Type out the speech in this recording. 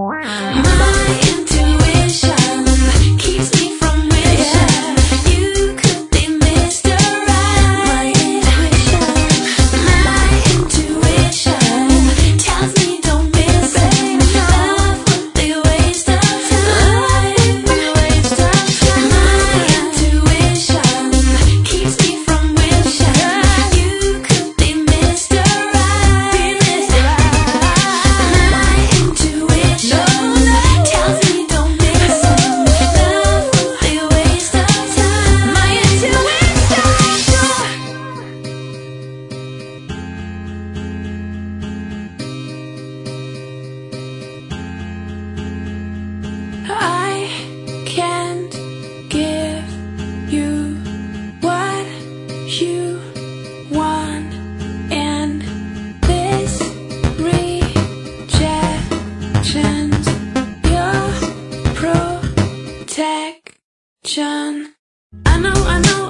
My intuition keeps me from wishing you could be Mr. Right. My intuition tells me don't miss it. Love would be a waste of time. My intuition keeps me from wishing you could be Mr. Right. My intuition tells me don't miss it. Love would be a waste of time. My intuition. I can't give you what you want, and this rejection's your protection. I know